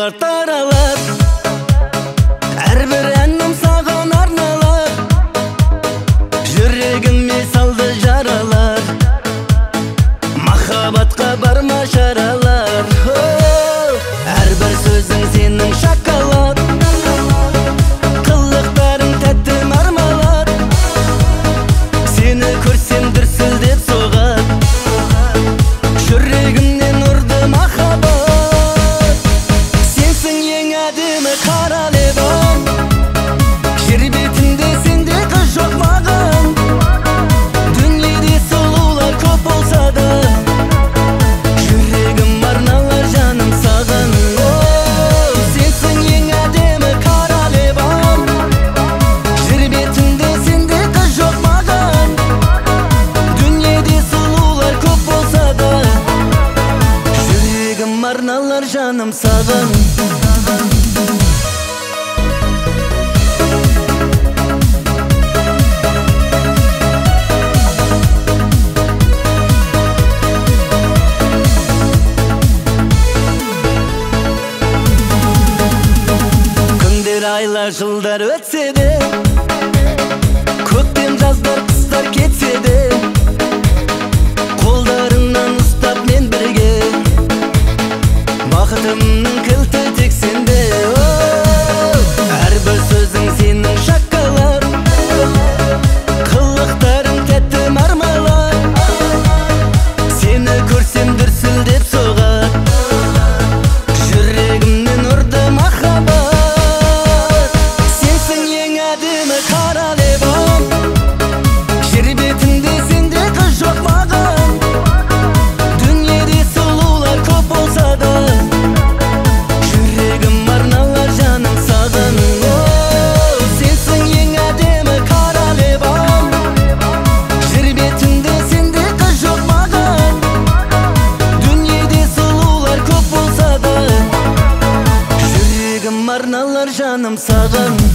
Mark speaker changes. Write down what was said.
Speaker 1: таралар, әрбір әнім саған арналар. Жүрегіме салды жаралар, махаббатқа барма шаралар. Әрбір сөзің сенің шоколад, қылықтарың тәтті мармалад. Сені көрсем дүрсілдеп соғад, жүрегімнен ұрды махаббат. Сенсің ең әдемі қара лебам, жер бетінде сенде қыз жоқ маған. Дүниеде сұлулар көп болса да, жүрегім арналар жаным саған. Сенсің ең әдемі қара лебам, жер бетінде сенде қыз жоқ маған. Дүниеде сұлулар көп болса да, жүрегім арналар жаным саған. Күндер, айлар, жылдар өтсе де, көктем, жаздар, қыстар кетсе де, қолдарыңнан ұстап мен бірге, бақытымның кілті тек сенде. Әрбір сөзің сенің шоколад, қылықтарың тәтті мармалад. Сені көрсем дүрсілдеп соғад, жүрегімнен ұрды махаббат. Сенсің ең әдемі қара лебам, жер бетінде сенде қыз жоқ маған. Дүниеде сұлулар көп болса да, жүрегім арналар жаным саған. Сенсің ең әдемі қара лебам, жер бетінде сенде қыз жоқ маған. Дүниеде сұлулар көп болса да, жүрегім арналар жаным саған.